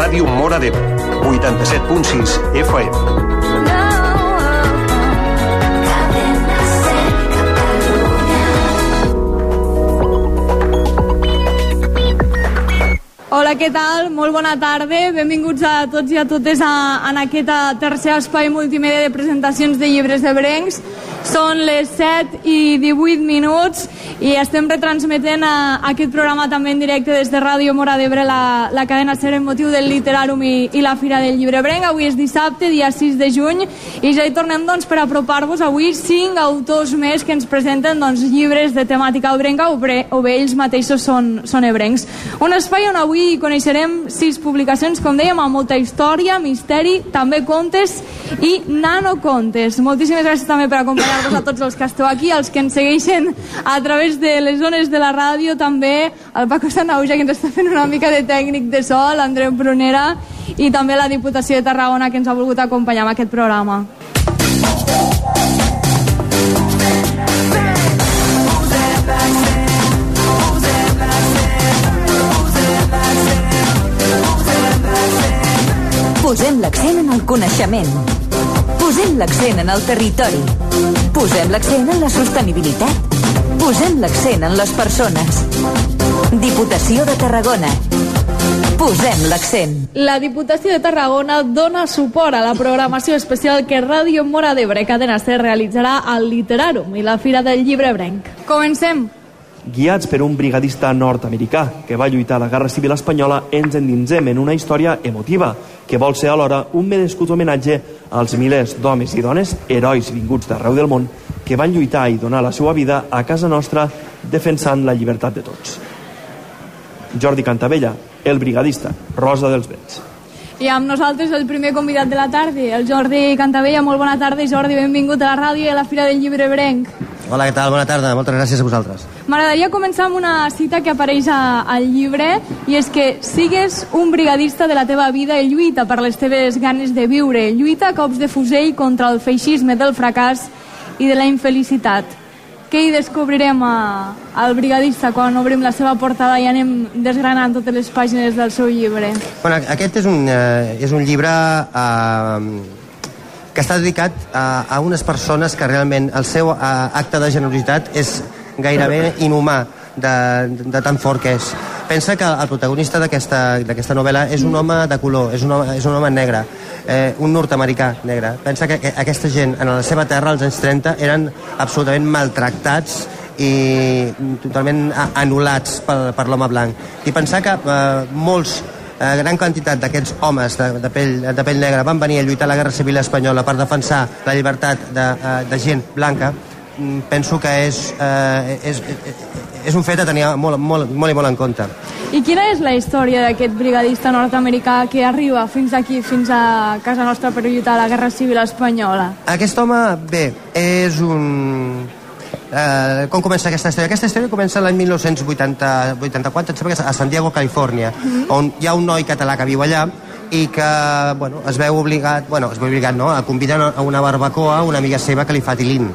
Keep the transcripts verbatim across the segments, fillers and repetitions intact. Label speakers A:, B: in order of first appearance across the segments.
A: Ràdio Móra d'Ebre, vuitanta-set punt sis F M.
B: Hola, què tal? Molt bona tarda. Benvinguts a tots i a totes a, en aquest tercer espai multimèdia de presentacions de llibres ebrencs. Són les set i divuit minuts i estem retransmetent a, a aquest programa també en directe des de Ràdio Móra d'Ebre, la, la cadena SER, en motiu del Literàrum i, i la Fira del Llibre Ebrenc. Avui és dissabte, dia sis de juny, i ja hi tornem doncs, per apropar-vos avui cinc autors més que ens presenten doncs, llibres de temàtica ebrenca o, bre, o bé ells mateixos són, són ebrencs. Un espai on avui coneixerem sis publicacions, com dèiem, amb molta història, misteri, també contes i nanocontes. Moltíssimes gràcies també per acompanyar-vos a tots els que esteu aquí, els que ens segueixen a través de les zones de la ràdio, també el Paco Sanauja, que ens està fent una mica de tècnic de so, l'Andreu Prunera, i també la Diputació de Tarragona, que ens ha volgut acompanyar en aquest programa.
C: Posem l'accent en el coneixement. Posem l'accent en el territori. Posem l'accent en la sostenibilitat. Posem l'accent en les persones. Diputació de Tarragona. Posem l'accent.
B: La Diputació de Tarragona dona suport a la programació especial que Ràdio Móra d'Ebre, cadena SER, realitzarà al Literàrum i la Fira del Llibre Ebrenc. Comencem.
D: Guiats per un brigadista nord-americà que va lluitar a la Guerra Civil Espanyola, ens endinsem en una història emotiva que vol ser alhora un merescut homenatge als milers d'homes i dones, herois vinguts d'arreu del món, que van lluitar i donar la seva vida a casa nostra defensant la llibertat de tots. Jordi Cantavella, el brigadista, Rosa dels Vents.
B: I amb nosaltres el primer convidat de la tarda, el Jordi Cantavella. Molt bona tarda, Jordi, benvingut a la ràdio i a la Fira del Llibre Ebrenc.
E: Hola, què tal? Bona tarda, moltes gràcies a vosaltres.
B: M'agradaria començar amb una cita que apareix a, al llibre, i és que sigues un brigadista de la teva vida i lluita per les teves ganes de viure, lluita a cops de fusell contra el feixisme del fracàs i de la infelicitat. Què hi descobrirem a, al brigadista quan obrim la seva portada i anem desgranant totes les pàgines del seu llibre?
E: Bueno, aquest és un, eh, és un llibre eh, que està dedicat a, a unes persones que realment el seu a, acte de generositat és gairebé inhumà de, de, de tan fort que és. Pensa que el protagonista d'aquesta novel·la és un home de color, és un home, és un home negre, eh, un nord-americà negre. Pensa que, que aquesta gent en la seva terra als anys trenta eren absolutament maltractats i totalment anul·lats per, per l'home blanc. I pensar que eh, molts Eh, gran quantitat d'aquests homes de, de, pell, de pell negra van venir a lluitar a la Guerra Civil Espanyola per defensar la llibertat de, eh, de gent blanca. Penso que és, eh, és, és un fet a tenir molt, molt, molt i molt en compte.
B: I quina és la història d'aquest brigadista nord-americà que arriba fins aquí, fins a casa nostra, per lluitar a la Guerra Civil Espanyola?
E: Aquest home, bé, és un... Eh, com comença aquesta història? Aquesta història comença l'any mil nou-cents vuitanta-quatre, a San Diego, Califòrnia, mm-hmm. on hi ha un noi català que viu allà i que bueno, es veu obligat, bueno, es veu obligat no, a convidar a una barbacoa una amiga seva que li fa tilín.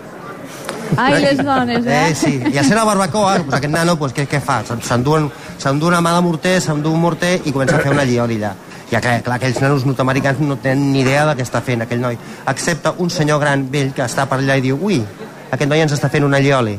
B: Ai, les dones, eh?
E: eh sí. I a ser la barbacoa, pues, aquest nano, pues, què, què fa? S'endú una mà de morter, s'endú un morter i comença a fer una llioli allà. I clar, clar, aquells nanos nord-americans no tenen ni idea de què està fent aquell noi. Excepte un senyor gran, vell, que està per allà i diu, ui, aquest noi ens està fent una llioli.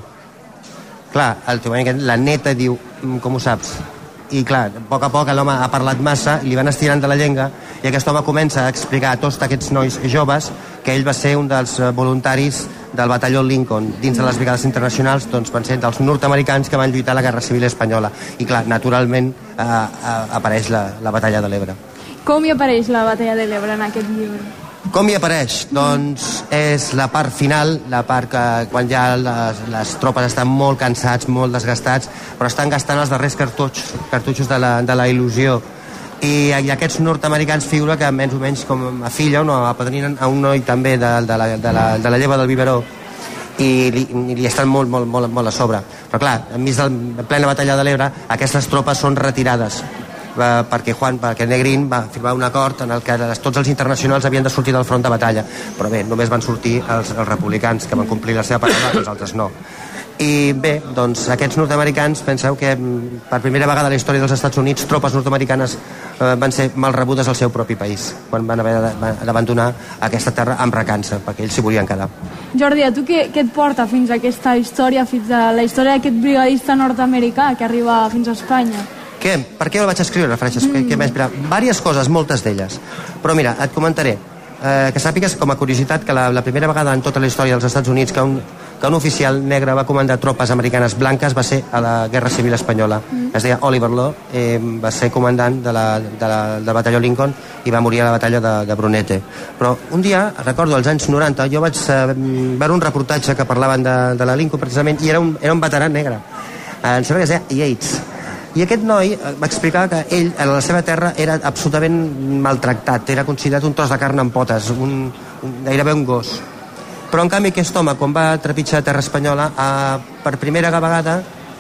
E: Clar, el teu amic, la neta, diu, com ho saps? I clar, a poc a poc l'home ha parlat massa, li van estirant de la llengua i aquest home comença a explicar a tots aquests nois joves que ell va ser un dels voluntaris del batalló Lincoln dins de les brigades internacionals, doncs van ser dels nord-americans que van lluitar a la Guerra Civil Espanyola. I clar, naturalment eh, eh, apareix la, la batalla de l'Ebre.
B: Com hi apareix la batalla de l'Ebre en aquest llibre?
E: Com hi apareix? Mm. Doncs és la part final, la part que quan ja les, les tropes estan molt cansats, molt desgastats, però estan gastant els darrers cartutxos, cartutxos de la, de la il·lusió. I, i aquests nord-americans figura que menys o menys com a filla o no, apadrinen a un noi també de, de, la, de, la, de la lleva del biberó i li, i li estan molt, molt, molt, molt a sobre. Però clar, enmig de la plena batalla de l'Ebre, aquestes tropes són retirades. perquè Juan, perquè Negrín va firmar un acord en el que tots els internacionals havien de sortir del front de batalla, però bé, només van sortir els, els republicans que van complir la seva paraula, els altres no. I bé, doncs aquests nord-americans, penseu que per primera vegada a la història dels Estats Units tropes nord-americanes eh, van ser mal rebudes al seu propi país quan van haver d'abandonar aquesta terra amb recança, perquè ells s'hi volien quedar.
B: Jordi, a tu què, què et porta fins a aquesta història, fins a la història d'aquest brigadista nord-americà que arriba fins a Espanya?
E: Què? Per què el vaig escriure, Freixas? Mm. Què m'ha inspirat? Vàries coses, moltes d'elles. Però mira, et comentaré. Eh, que sàpigues com a curiositat que la, la primera vegada en tota la història dels Estats Units que un, que un oficial negre va comandar tropes americanes blanques va ser a la Guerra Civil Espanyola. Mm. Es deia Oliver Law, eh, va ser comandant de la, de la, del batalló Lincoln i va morir a la batalla de, de Brunete. Però un dia, recordo als anys noranta, jo vaig eh, veure un reportatge que parlaven de, de la Lincoln precisament i era un, era un veterà negre. Eh, em sembla que es deia Yates. I aquest noi va explicar que ell, a la seva terra, era absolutament maltractat, era considerat un tros de carn amb potes, un, un, gairebé un gos. Però, en canvi, aquest home, quan va trepitjar terra espanyola, eh, per primera vegada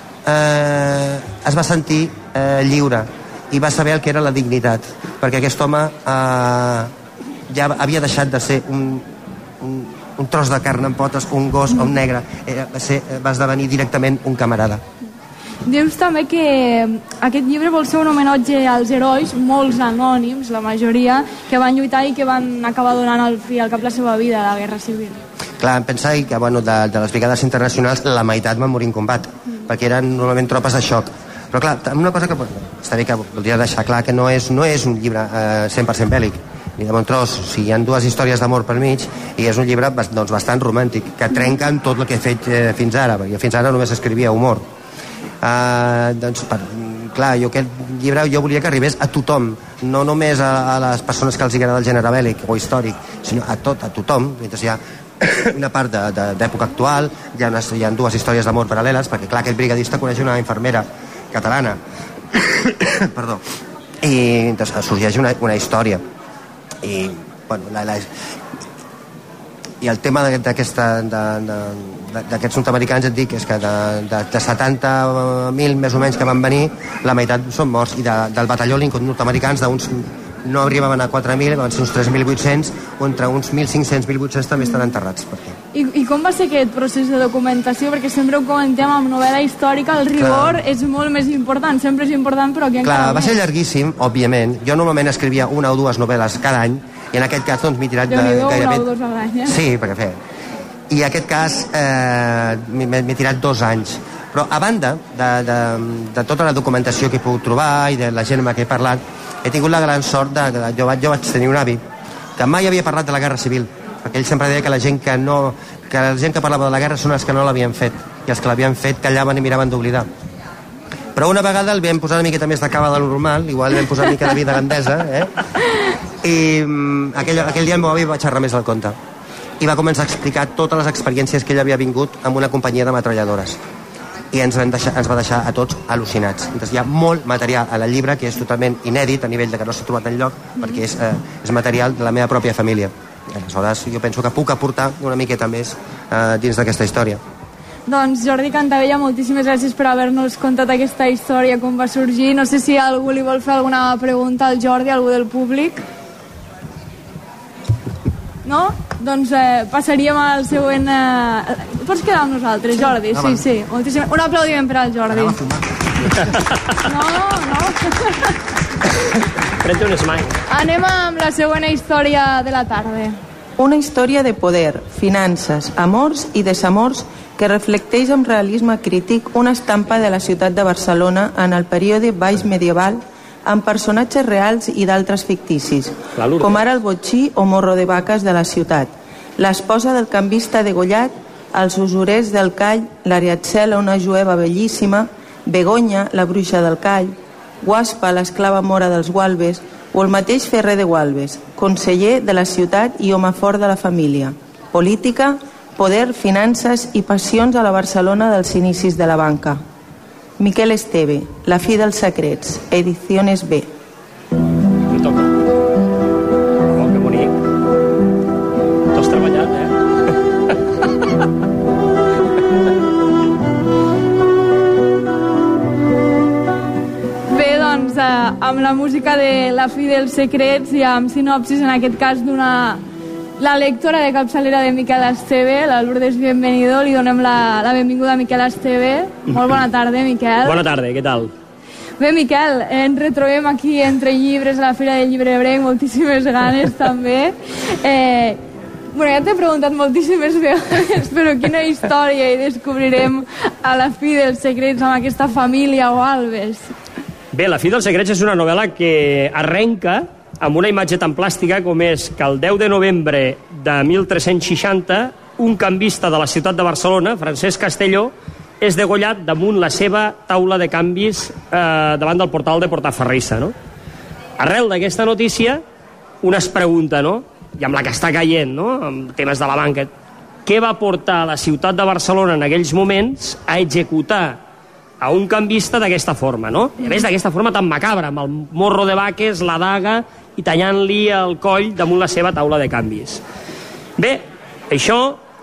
E: eh, es va sentir eh, lliure i va saber el que era la dignitat, perquè aquest home eh, ja havia deixat de ser un, un, un tros de carn amb potes, un gos o un negre, eh, va, ser, va esdevenir directament un camarada.
B: Dius també que aquest llibre vol ser un homenatge als herois, molts anònims, la majoria, que van lluitar i que van acabar donant el fi al cap la seva vida a la Guerra Civil.
E: Clar, pensa que bueno, de, de les brigades internacionals la meitat van morir en combat, mm. perquè eren normalment tropes de xoc. Però clar, una cosa que està bé que voldria deixar clar que no és, no és un llibre eh, cent per cent bèl·lic, ni de bon tros. O sigui, hi ha dues històries d'amor per mig i és un llibre doncs, bastant romàntic, que trenca en tot el que he fet eh, fins ara, perquè fins ara només escrivia humor. Uh, doncs per, clar, jo aquest llibre jo volia que arribés a tothom, no només a, a les persones que els agrada el gènere bèl·lic o històric, sinó a tot, a tothom. Mentre hi ha una part d'època actual, hi ha, unes, hi ha dues històries d'amor paral·leles, perquè clar, aquest brigadista coneix una infermera catalana perdó, i doncs, sorgeix una, una història i bueno, la, la, i el tema d'aquesta d'aquests nord-americans et dic és que de, de, de setanta mil més o menys que van venir la meitat són morts i de, del batalló Lincoln nord-americans d'uns no arribaven a quatre mil, van ser uns tres mil vuit-cents o entre uns mil cinc-cents i mil vuit-cents també estan enterrats per aquí.
B: I, I com va ser aquest procés de documentació? Perquè sempre ho comentem amb novel·la històrica, el rigor Clar. és molt més important, sempre és important, però aquí encara
E: Clar, va ser llarguíssim, òbviament. Jo normalment escrivia una o dues novel·les cada any i en aquest cas doncs m'he tirat de,
B: gairebé... una o dues a l'any, eh?
E: Sí, perquè fer... I en aquest cas eh, m'he tirat dos anys. Però a banda de, de, de tota la documentació que he pogut trobar i de la gent amb qui he parlat, he tingut la gran sort de que jo, jo vaig tenir un avi que mai havia parlat de la Guerra Civil, perquè ell sempre deia que la gent que no que la gent que parlava de la guerra són els que no l'havien fet i els que l'havien fet callaven i miraven d'oblidar. Però una vegada el vam posar una miqueta més de cava de lo normal, igual el vam posar una mica de vida gandesa, eh? I um, aquell, aquell dia el meu avi va xerrar més del compte i va començar a explicar totes les experiències que ell havia vingut amb una companyia de metralladores i ens, van deixar, ens va deixar a tots al·lucinats. Entonces, hi ha molt material a la llibre que és totalment inèdit a nivell de que no s'ha trobat enlloc perquè és, eh, és material de la meva pròpia família. Aleshores jo penso que puc aportar una miqueta més eh, dins d'aquesta història.
B: Doncs Jordi Cantavella, moltíssimes gràcies per haver-nos contat aquesta història, com va sorgir. No sé si algú li vol fer alguna pregunta al Jordi, algú del públic. No? Doncs eh, passaríem al següent... Eh... Pots quedar amb nosaltres, Jordi? Sí, sí. Moltíssim... Un aplaudiment per al Jordi. No, no.
F: Prende un smile.
B: Anem amb la següent història de la tarda.
G: Una història de poder, finances, amors i desamors que reflecteix amb realisme crític una estampa de la ciutat de Barcelona en el període baix medieval amb personatges reals i d'altres ficticis, com ara el botxí o morro de vaques de la ciutat, l'esposa del canvista degollat, els usurers del Call, l'Ariatzela, una jueva bellíssima, Begonya, la bruixa del Call, Guaspa, l'esclava mora dels Gualbes, o el mateix Ferrer de Gualbes, conseller de la ciutat i home fort de la família. Política, poder, finances i passions a la Barcelona dels inicis de la banca. Miquel Esteve, La fi dels secrets, Ediciones B.
F: Em toca. Oh, que bonic. Tu has treballat, eh?
B: Bé, doncs, eh, amb la música de La fi dels secrets i amb sinopsis, en aquest cas, d'una la lectora de capçalera de Miquel Esteve, la Lourdes Bienvenido. Li donem la, la benvinguda a Miquel Esteve. Molt bona tarda, Miquel.
F: Bona tarda, què tal?
B: Bé, Miquel, ens retrobem aquí entre llibres a la Fira del Llibre Ebrenc, moltíssimes ganes també. Eh, bueno, ja t'he preguntat moltíssimes vegades, però quina història hi descobrirem a la fi dels secrets amb aquesta família o Alves?
F: Bé, La fi dels secrets és una novel·la que arrenca amb una imatge tan plàstica com és que el deu de novembre de mil tres-cents seixanta un canvista de la ciutat de Barcelona, Francesc Castelló, és degollat damunt la seva taula de canvis eh, davant del portal de Portaferrissa, no? Arrel d'aquesta notícia, un es pregunta, no?, i amb la que està caient, no?, amb temes de la banca, què va portar a la ciutat de Barcelona en aquells moments a executar a un canvista d'aquesta forma, no? I a més d'aquesta forma tan macabra, amb el morro de vaques, la daga i tallant-li el coll damunt la seva taula de canvis. Bé, això,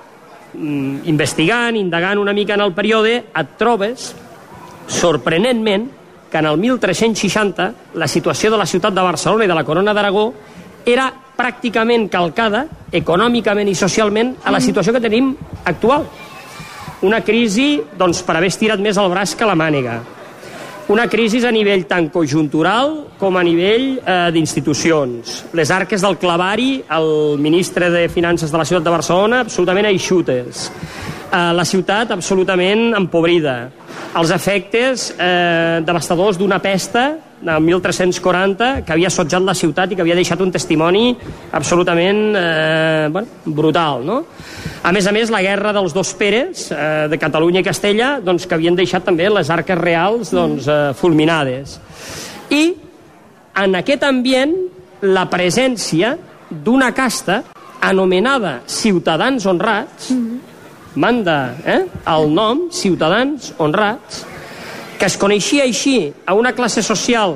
F: investigant, indagant una mica en el període, et trobes, sorprenentment, que en el mil tres-cents seixanta la situació de la ciutat de Barcelona i de la Corona d'Aragó era pràcticament calcada, econòmicament i socialment, a la situació que tenim actual. Una crisi, doncs, per haver estirat més el braç que la mànega. Una crisi a nivell tant conjuntural com a nivell eh, d'institucions. Les arques del clavari, el ministre de Finances de la ciutat de Barcelona, absolutament eixutes. Eh, la ciutat absolutament empobrida. Els efectes eh, devastadors d'una pesta del mil tres-cents quaranta que havia assetjat la ciutat i que havia deixat un testimoni absolutament eh, bueno, brutal, no? A més a més, la guerra dels dos Peres, eh, de Catalunya i Castella, doncs, que havien deixat també les arques reals doncs, eh, fulminades. I en aquest ambient, la presència d'una casta anomenada Ciutadans Honrats, manda eh, el nom, Ciutadans Honrats, que es coneixia així a una classe social,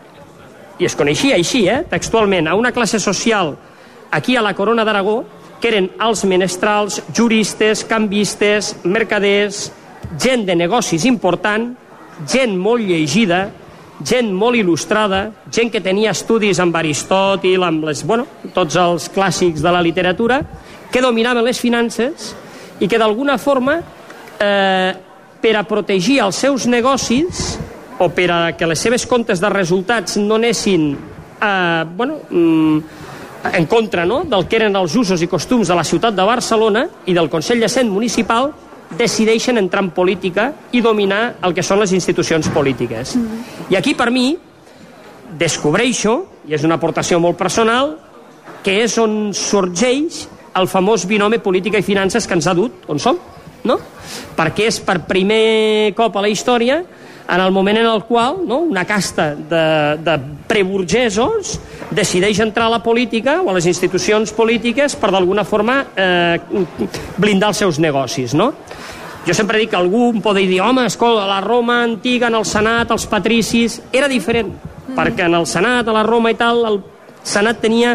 F: i es coneixia així, eh, textualment, a una classe social aquí a la Corona d'Aragó, que eren els menestrals, juristes, canvistes, mercaders, gent de negocis important, gent molt llegida, gent molt il·lustrada, gent que tenia estudis amb Aristòtil, amb les, bueno, tots els clàssics de la literatura, que dominaven les finances i que d'alguna forma, eh, per a protegir els seus negocis o per a que les seves comptes de resultats no anessin eh, bueno, en contra, no?, del que eren els usos i costums de la ciutat de Barcelona i del Consell de Cent Municipal, decideixen entrar en política i dominar el que són les institucions polítiques. Mm. I aquí, per mi, descobreixo, i és una aportació molt personal, que és on sorgeix el famós binomi política i finances que ens ha dut on som, no? Perquè és per primer cop a la història en el moment en el qual, no, una casta de, de preburgesos decideix entrar a la política o a les institucions polítiques per d'alguna forma eh, blindar els seus negocis, no? Jo sempre dic que algú em pot dir, home, escolta, la Roma antiga, en el Senat, els patricis, era diferent, mm. perquè en el Senat, a la Roma i tal, el Senat tenia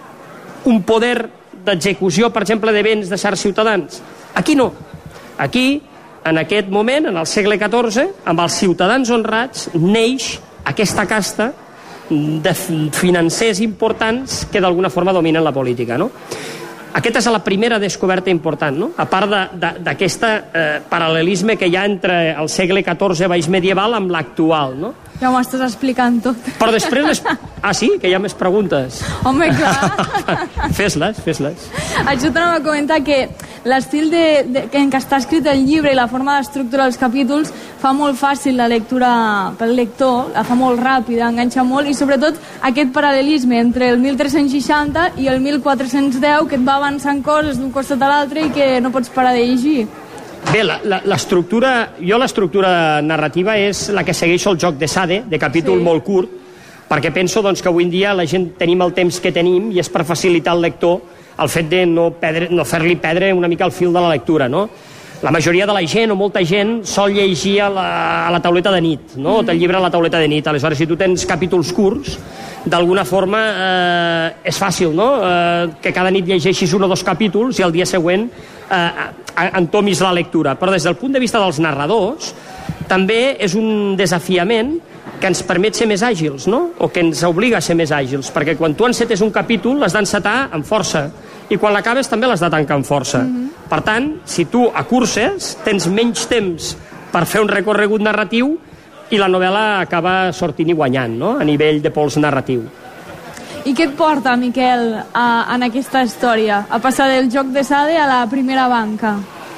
F: un poder d'execució, per exemple, de béns de certs ciutadans. Aquí no. Aquí, en aquest moment, en el segle catorze, amb els Ciutadans Honrats, neix aquesta casta de financers importants que d'alguna forma dominen la política, no? Aquesta és la primera descoberta important, no? A part d'aquest eh, paral·lelisme que hi ha entre el segle catorze baix medieval amb l'actual, no?
B: Ja m'ho estàs explicant tot.
F: Però després... Les... Ah, sí? Que hi ha més preguntes.
B: Home, clar.
F: Fes-les, fes-les.
B: Això t'anava a comentar que l'estil de, de, en què està escrit el llibre i la forma d'estructurar els capítols fa molt fàcil la lectura pel lector, la fa molt ràpida, enganxa molt, i sobretot aquest paral·lelisme entre el mil tres-cents seixanta i el mil quatre-cents deu, que et va avançant coses d'un costat a l'altre i que no pots parar de llegir.
F: Bé, l'estructura, jo l'estructura narrativa és la que segueixo el joc de Sade, de capítol sí. molt curt, perquè penso doncs, que avui en dia la gent tenim el temps que tenim i és per facilitar al lector el fet de no, perdre, no fer-li perdre una mica el fil de la lectura, no? La majoria de la gent o molta gent sol llegir a la, a la tauleta de nit, no? Mm. El llibre a la tauleta de nit. Aleshores, si tu tens capítols curts, d'alguna forma eh, és fàcil, no? Eh, que cada nit llegeixis un o dos capítols i el dia següent eh, entomis la lectura. Però des del punt de vista dels narradors, també és un desafiament que ens permet ser més àgils, no? O que ens obliga a ser més àgils, perquè quan tu encetes un capítol l'has d'encetar amb força i quan l'acabes també l'has de tancar amb força. Mm-hmm. Per tant, si tu acurses, tens menys temps per fer un recorregut narratiu i la novel·la acaba sortint i guanyant, no?, a nivell de pols narratiu.
B: I què et porta, Miquel, a, en aquesta història? A passar del joc de Sade a la primera banca?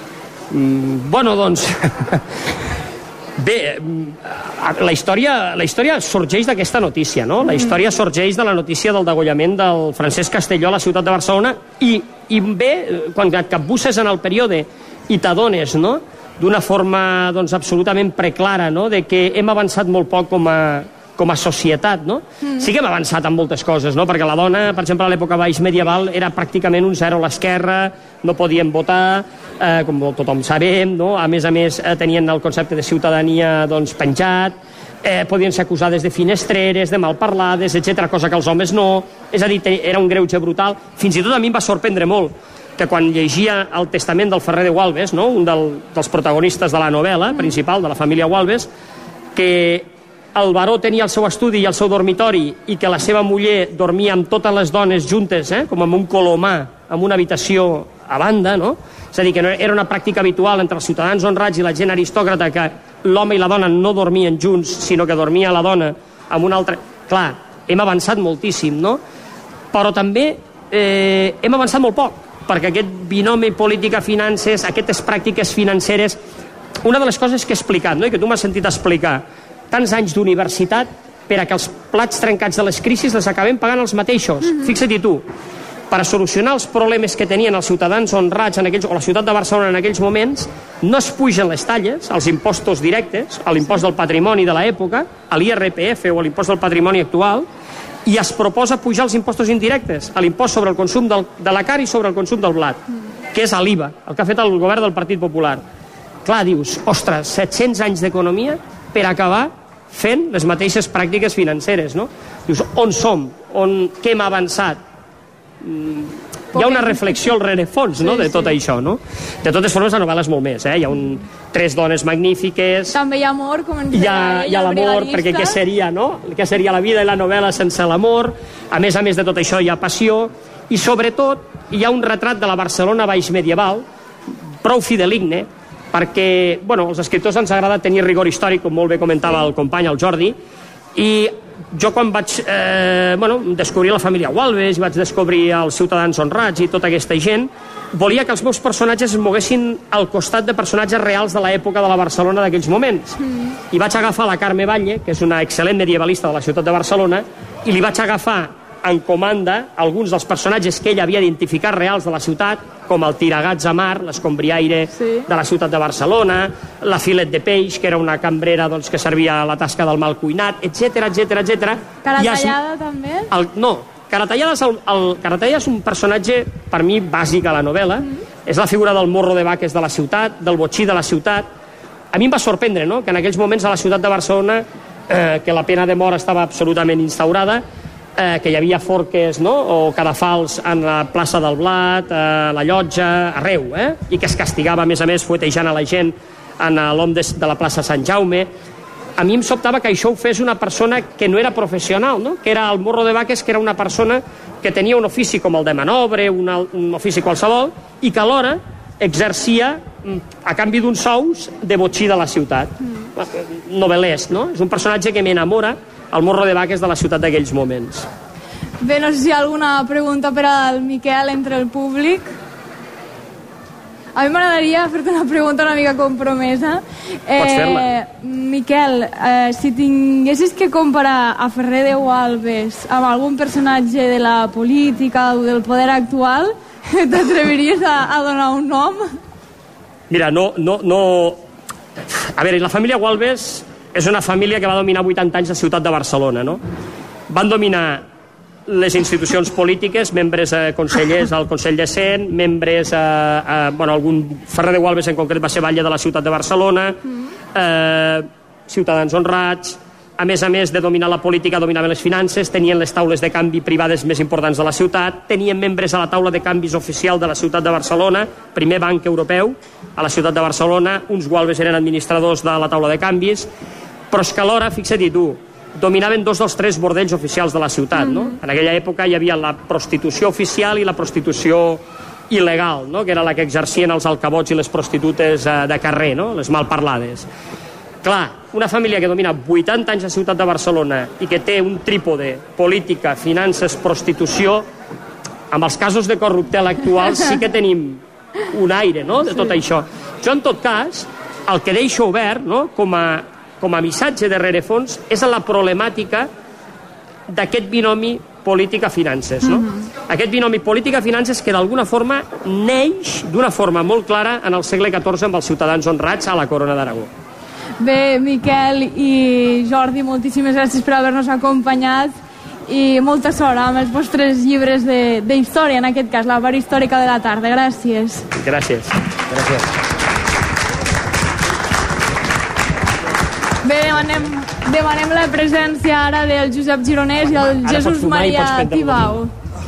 F: Mm, bueno, doncs... Bé, la història, la història sorgeix d'aquesta notícia, no? La història sorgeix de la notícia del degollament del Francesc Castelló a la ciutat de Barcelona i, i bé, quan et capbusses en el període i t'adones, no?, d'una forma doncs, absolutament preclara, no?, de que hem avançat molt poc com a, com a societat, no? Mm. Sí que hem avançat en moltes coses, no?, perquè la dona, per exemple, a l'època baix medieval era pràcticament un zero a l'esquerra, no podien votar, eh, com tothom sabem, no?, a més a més eh, tenien el concepte de ciutadania doncs, penjat, eh, podien ser acusades de finestreres, de malparlades, etcètera, cosa que els homes no, és a dir, era un greuge brutal. Fins i tot a mi em va sorprendre molt que quan llegia el testament del Ferrer de Gualbes, no?, un del, dels protagonistes de la novel·la principal de la família Gualbes, que el baró tenia el seu estudi i el seu dormitori i que la seva muller dormia amb totes les dones juntes, eh, com amb un colomar, amb una habitació a banda, no? És a dir, que no era una pràctica habitual entre els ciutadans honrats i la gent aristòcrata que l'home i la dona no dormien junts, sinó que dormia la dona amb un altre... Clar, hem avançat moltíssim, no? Però també eh, hem avançat molt poc, perquè aquest binomi política-finances, aquestes pràctiques financeres, una de les coses que he explicat, no?, i que tu m'has sentit explicar, tants anys d'universitat per a que els plats trencats de les crisis les acabem pagant els mateixos. Mm-hmm. Fixa-t'hi tu, per a solucionar els problemes que tenien els ciutadans honrats en aquells, o la ciutat de Barcelona en aquells moments, no es pugen les talles, els impostos directes, a l'impost del patrimoni de l'època, a l'I R P F o a l'impost del patrimoni actual, i es proposa pujar els impostos indirectes, a l'impost sobre el consum del, de la carn i sobre el consum del blat, mm. que és l'I V A, el que ha fet el govern del Partit Popular. Clar, dius, ostres, set-cents anys d'economia per acabar fent les mateixes pràctiques financeres, no? Dius, on som? On, què hem avançat? Mm, hi ha una reflexió al rerefons, no?, de tot això, no? De totes formes, la novel·la és molt més, eh? Hi ha un, tres dones magnífiques...
B: També hi ha amor, com ens
F: hi ha, hi ha l'amor, perquè què seria, no? Què seria la vida i la novel·la sense l'amor? A més a més de tot això hi ha passió, i sobretot hi ha un retrat de la Barcelona baix medieval, prou fideligne, perquè, bueno, als escriptors ens agrada tenir rigor històric, com molt bé comentava el company, el Jordi, i jo quan vaig eh, bueno, descobrir la família Gualbes i vaig descobrir els ciutadans honrats i tota aquesta gent, volia que els meus personatges es moguessin al costat de personatges reals de l'època de la Barcelona d'aquells moments. Mm. I vaig agafar la Carme Batlle, que és una excel·lent medievalista de la ciutat de Barcelona, i li vaig agafar en comanda alguns dels personatges que ell havia identificat reals de la ciutat, com el tiragats a mar, l'escombriaire sí. de la ciutat de Barcelona, la Filet de Peix, que era una cambrera doncs, que servia a la tasca del mal cuinat, etcètera, etcètera, etcètera.
B: Caratallada, es... també?
F: El... No, Caratallada és, el... El... Caratallada és un personatge, per mi, bàsic a la novel·la. Mm. És la figura del morro de vaques de la ciutat, del botxí de la ciutat. A mi em va sorprendre, no?, que en aquells moments a la ciutat de Barcelona, eh, que la pena de mort estava absolutament instaurada, Eh, que hi havia forques, no?, o cadafals en la plaça del Blat, a la Llotja, arreu, eh? I que es castigava, a més a més, fuetejant a la gent en l'om de, de la plaça Sant Jaume. A mi em sobtava que això ho fes una persona que no era professional, no?, que era el morro de vaques, que era una persona que tenia un ofici com el de manobre, una, un ofici qualsevol, i que alhora exercia, a canvi d'uns sous, de botxí de la ciutat. Mm. Novel·lesc, no? És un personatge que m'enamora, el morro de vaques de la ciutat d'aquells moments.
B: Bé, no sé si hi ha alguna pregunta per al Miquel entre el públic. A mi m'agradaria fer-te una pregunta una mica compromesa.
F: Pots fer-la.
B: Eh, Miquel, eh, si tinguessis que comparar a Ferrer de Gualbes amb algun personatge de la política o del poder actual, t'atreviries a, a donar un nom?
F: Mira, no, no, no... A veure, la família Gualbes és una família que va dominar vuitanta anys la ciutat de Barcelona, no? Van dominar les institucions polítiques, membres eh, consellers al Consell de Cent, membres, eh, eh, bueno, algun... Ferrer de Gualbes en concret va ser batlle de la ciutat de Barcelona, eh, ciutadans honrats, a més a més de dominar la política, dominaven les finances, tenien les taules de canvi privades més importants de la ciutat, tenien membres a la taula de canvis oficial de la ciutat de Barcelona, primer banc europeu a la ciutat de Barcelona, uns Gualbes eren administradors de la taula de canvis, però és que alhora, fixa-t'hi tu, dominaven dos dels tres bordells oficials de la ciutat, no? En aquella època hi havia la prostitució oficial i la prostitució il·legal, no? Que era la que exercien els alcabots i les prostitutes eh, de carrer, no? Les malparlades. Clar, una família que domina vuitanta anys a Ciutat de Barcelona i que té un trípode, política, finances, prostitució, amb els casos de corruptel actuals sí que tenim un aire, no?, de tot això. Jo, en tot cas, el que deixo obert, no?, com a, com a missatge de rerefons, és la problemàtica d'aquest binomi política-finances, no? Mm-hmm. Aquest binomi política-finances que d'alguna forma neix d'una forma molt clara en el segle catorze amb els ciutadans honrats a la Corona d'Aragó.
B: Bé, Miquel i Jordi, moltíssimes gràcies per haver-nos acompanyat i molta sort amb els vostres llibres d'història, en aquest cas, la part històrica de la tarda. Gràcies.
F: Gràcies.
E: Gràcies.
B: Bé, demanem, demanem la presència ara del Josep Gironès i el Jesús Maria Tibau.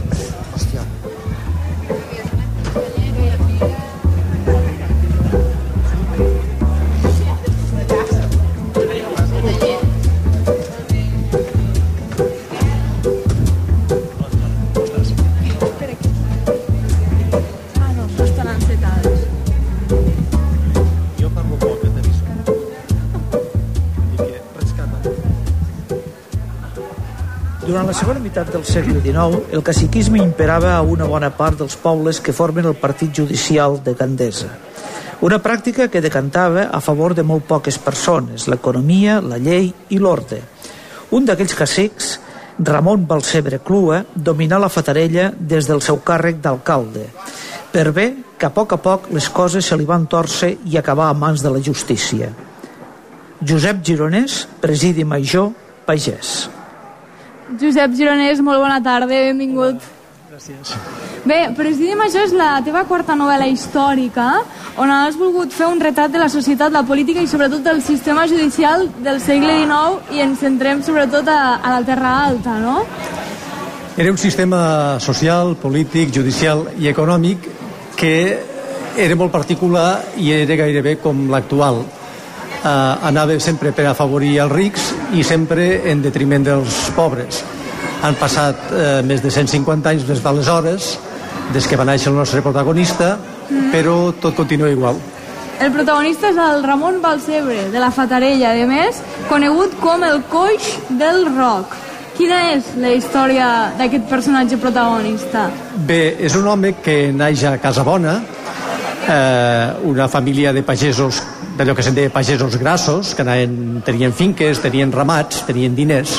H: Durant la segona meitat del segle dinou, el caciquisme imperava a una bona part dels pobles que formen el partit judicial de Gandesa. Una pràctica que decantava a favor de molt poques persones, l'economia, la llei i l'ordre. Un d'aquells cacics, Ramon Balcebre Clua, dominà la Fatarella des del seu càrrec d'alcalde, per bé que a poc a poc les coses se li van tòrcer i acabar a mans de la justícia. Josep Gironès, presidi major, pagès.
B: Josep Gironès, molt bona tarda, benvingut.
I: Gràcies.
B: Bé, Presidi Major és la teva quarta novel·la històrica, on has volgut fer un retrat de la societat, la política i sobretot del sistema judicial del segle dinou, i ens centrem sobretot a, a la Terra Alta, no?
I: Era un sistema social, polític, judicial i econòmic que era molt particular i era gairebé com l'actual. Uh, anava sempre per afavorir els rics i sempre en detriment dels pobres. Han passat uh, més de cent cinquanta anys des d'aleshores, des que va néixer el nostre protagonista, mm. però tot continua igual.
B: El protagonista és el Ramon Balcebre, de la Fatarella, a més, conegut com el Coix del Roc. Quina és la història d'aquest personatge protagonista?
I: Bé, és un home que naix a Casabona, eh, una família de pagesos, d'allò que se'n deia pagesos grassos, que anaven, tenien finques, tenien ramats, tenien diners,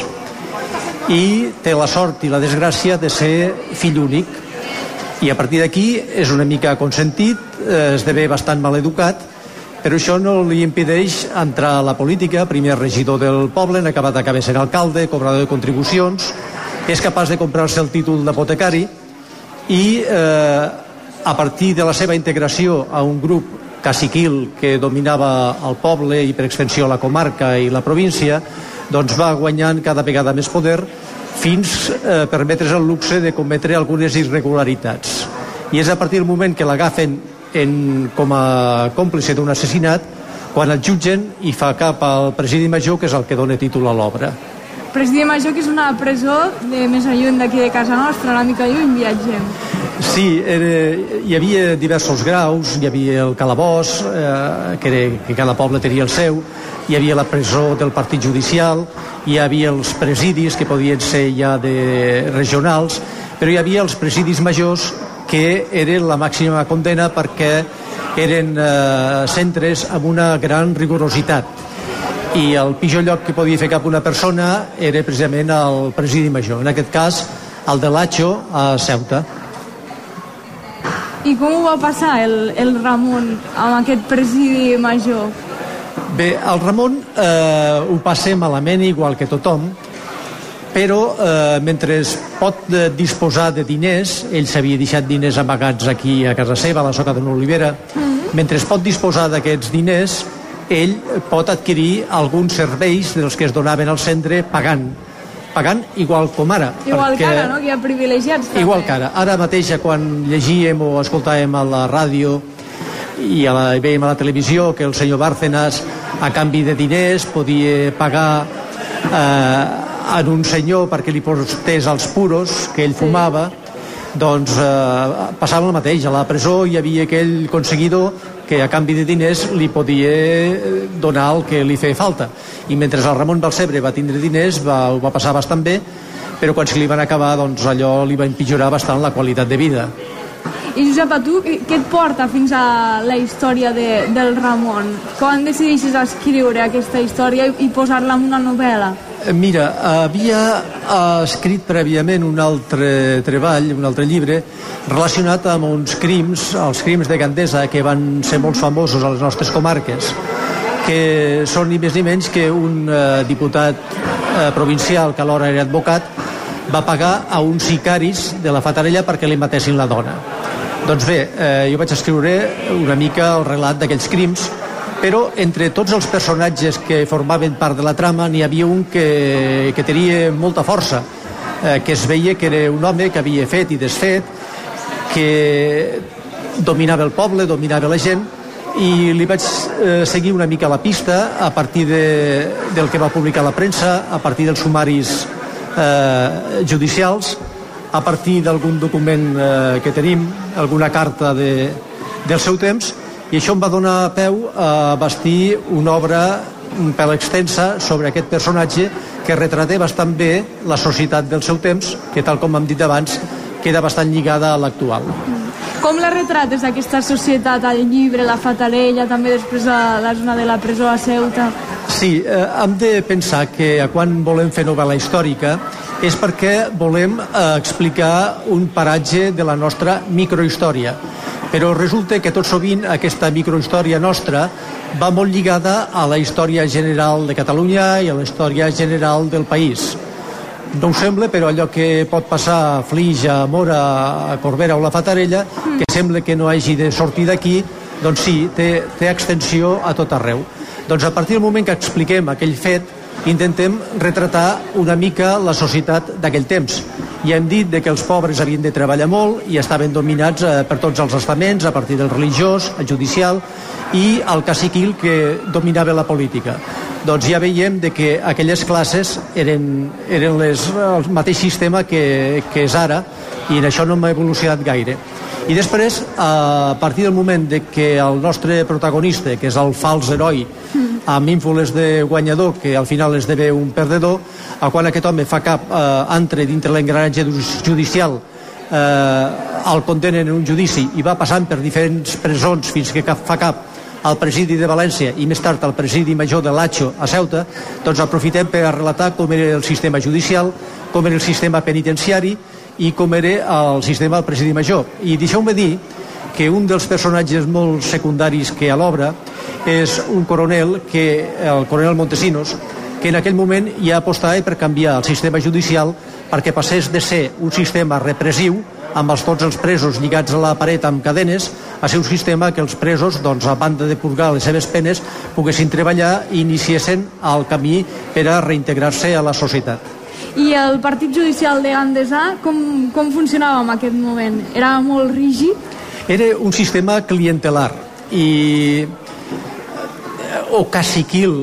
I: i té la sort i la desgràcia de ser fill únic. I a partir d'aquí és una mica consentit, eh, esdevé bastant mal educat, però això no li impedeix entrar a la política, primer regidor del poble, en acabat d'acabar sent alcalde, cobrador de contribucions, és capaç de comprar-se el títol d'apotecari i eh, a partir de la seva integració a un grup caciquil que dominava el poble i per extensió la comarca i la província, doncs va guanyant cada vegada més poder fins a eh, permetre's el luxe de cometre algunes irregularitats. I és a partir del moment que l'agafen en, com a còmplice d'un assassinat quan el jutgen i fa cap al presidi major, que és el que dona títol a l'obra.
B: Presidi Major, que és una presó de més lluny d'aquí de casa nostra, una mica lluny, viatgem.
I: Sí, era, hi havia diversos graus, hi havia el calabós, eh, que, era, que cada poble tenia el seu, hi havia la presó del partit judicial, hi havia els presidis, que podien ser ja de regionals, però hi havia els presidis majors, que eren la màxima condena perquè eren eh, centres amb una gran rigorositat. I el pitjor lloc que podia fer cap una persona era precisament el presidi major, en aquest cas el de l'Atxo a Ceuta.
B: I com ho va passar el, el Ramon amb aquest presidi major?
I: Bé, el Ramon eh, ho passa malament igual que tothom, però eh, mentre pot eh, disposar de diners, ell s'havia deixat diners amagats aquí a casa seva, a la Soca de l'Olivera, mm-hmm. mentre pot disposar d'aquests diners, ell pot adquirir alguns serveis dels que es donaven al centre pagant pagant igual com ara.
B: Igual que ara, no? Que hi ha privilegiats també.
I: Igual que ara. Ara mateix, quan llegíem o escoltàvem a la ràdio i a la, veiem a la televisió que el senyor Bárcenas, a canvi de diners, podia pagar eh, en un senyor perquè li portés els puros que ell fumava, doncs eh, passava el mateix. A la presó hi havia aquell conseguidor que a canvi de diners li podia donar el que li feia falta, i mentre el Ramon Balcebre va tindre diners va, ho va passar bastant bé, però quan se li van acabar doncs allò li va empitjorar bastant la qualitat de vida.
B: I Josep, a tu què et porta fins a la història de, del Ramon? Quan decideixes escriure aquesta història i posar-la en una novel·la?
I: Mira, havia escrit prèviament un altre treball, un altre llibre, relacionat amb uns crims, els crims de Gandesa, que van ser molt famosos a les nostres comarques, que són ni més ni menys que un eh, diputat eh, provincial, que alhora era advocat, va pagar a uns sicaris de la Fatarella perquè li matessin la dona. Doncs bé, eh, jo vaig escriure una mica el relat d'aquells crims, però entre tots els personatges que formaven part de la trama n'hi havia un que, que tenia molta força, eh, que es veia que era un home que havia fet i desfet, que dominava el poble, dominava la gent, i li vaig eh, seguir una mica la pista a partir de, del que va publicar la premsa, a partir dels sumaris eh, judicials, a partir d'algun document eh, que tenim, alguna carta de, del seu temps, i això em va donar peu a bastir una obra un pèl extensa sobre aquest personatge que retrata bastant bé la societat del seu temps, que tal com hem dit abans queda bastant lligada a l'actual.
B: Com la retrates aquesta societat al llibre, la Fatarella, també després a la zona de la presó a Ceuta?
I: Sí, eh, hem de pensar que quan volem fer novel·la històrica és perquè volem eh, explicar un paratge de la nostra microhistòria. Però resulta que tot sovint aquesta microhistòria nostra va molt lligada a la història general de Catalunya i a la història general del país. No ho sembla, però allò que pot passar a Flix, a Mora, a Corbera o la Fatarella, que sembla que no hagi de sortir d'aquí, doncs sí, té, té extensió a tot arreu. Doncs a partir del moment que expliquem aquell fet, intentem retratar una mica la societat d'aquell temps. I hem dit que els pobres havien de treballar molt i estaven dominats eh, per tots els estaments, a partir del religiós, el judicial i el caciquil que dominava la política. Doncs ja veiem de que aquelles classes eren, eren les, el mateix sistema que, que és ara, i en això no hem evolucionat gaire. I després, a partir del moment de que el nostre protagonista, que és el fals heroi, amb ínfoles de guanyador, que al final esdevé un perdedor, a quan aquest home fa cap, eh, entra dintre l'engranatge judicial, eh, el condenen en un judici i va passant per diferents presons fins que fa cap al presidi de València i més tard al presidi major de l'Atxo a Ceuta, doncs aprofitem per relatar com era el sistema judicial, com era el sistema penitenciari i com era el sistema del presidi major. I deixeu-me dir que un dels personatges molt secundaris que a l'obra és un coronel, que, el coronel Montesinos, que en aquell moment ja apostava per canviar el sistema judicial perquè passés de ser un sistema repressiu amb els, tots els presos lligats a la paret amb cadenes a ser un sistema que els presos, doncs, a banda de purgar les seves penes, poguessin treballar i iniciessin el camí per a reintegrar-se a la societat.
B: I el partit judicial de Gandesa, com, com funcionava en aquest moment? Era molt rígid?
I: Era un sistema clientelar i o caciquil,